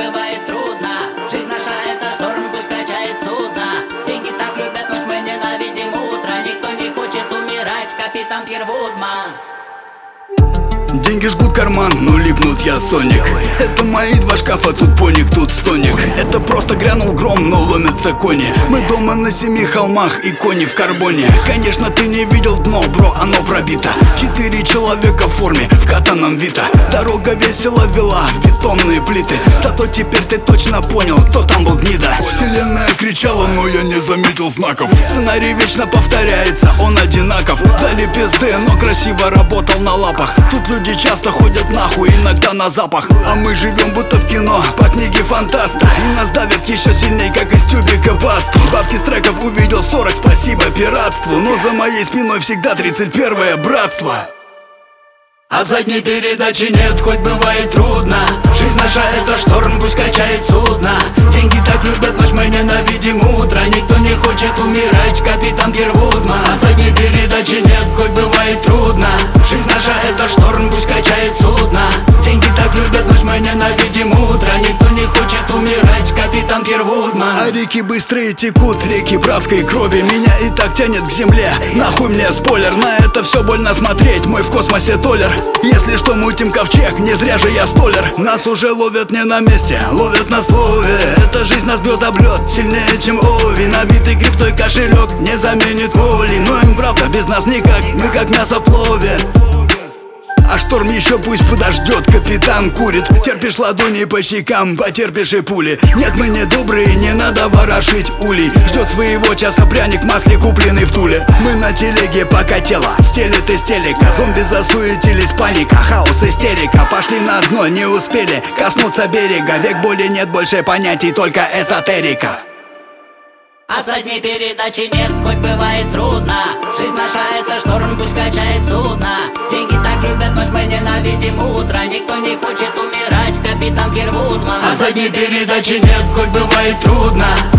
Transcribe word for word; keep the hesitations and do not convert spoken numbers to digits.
бывает трудно. Жизнь наша это шторм, пусть качает судно. Деньги так любят ночь, мы ненавидим утро. Никто не хочет умирать, капитан Пьер Вудман. Деньги жгут карман, но липнут я Соник. Это мои два шкафа, тут поник, тут стоник. Это просто грянул гром, но ломятся кони. Мы дома на семи холмах и кони в карбоне. Конечно, ты не видел дно, бро, оно пробито. Четыре человека в форме, в катаном Вита. Дорога весело вела в бетонные плиты. Зато теперь ты точно понял, кто там был гнида. Вселенная кричала, но я не заметил знаков. Сценарий вечно повторяется, он одинаков. Дали пизды, но красиво работал на лапах. Тут люди часто ходят нахуй, иногда на запах. А мы живем будто в кино, по книге фантаста. И нас давят еще сильней, как из тюбика пасту. Бабки с треков увидел сорок, спасибо пиратству. Но за моей спиной всегда тридцать первое братство. А задней передачи нет, хоть бывает трудно. Жизнь наша это шторм, пусть качает судно. Деньги так любят ночь, мы ненавидим утро. Никто не хочет умирать, капитан Пьер Вудман. А задней передачи нет, хоть бывает трудно. Жизнь наша это шторм, пусть качает судно. Деньги так любят ночь, мы ненавидим утро. Никто не хочет умирать, капитан Пьер Вудман. А реки быстрее текут, реки братской крови. Меня и так тянет к земле, нахуй мне спойлер. На это все больно смотреть, мой в космосе толер. Если что, мутим ковчег, не зря же я столер. Нас уже ловят не на месте, ловят на слове. Эта жизнь нас бьет об лед, сильнее чем Ови. Набитый криптой кошелек не заменит воли. Но им правда без нас никак, мы как мясо в плове. А шторм еще пусть подождет, капитан курит. Терпишь ладони по щекам, потерпишь и пули. Нет, мы не добрые, не надо ворошить улей. Ждет своего часа пряник в масле, купленный в Туле. Мы на телеге, пока тело стелет из телека. Зомби засуетились, паника, хаос, истерика. Пошли на дно, не успели коснуться берега. Век боли, нет больше понятий, только эзотерика. А задней передачи нет, хоть бывает трудно. Жизнь наша это шторм, пусть качает судно. Деньги так любят ночь, мы ненавидим утро. Никто не хочет умирать, капитан Пьер Вудман. А задней передачи нет, хоть бывает трудно.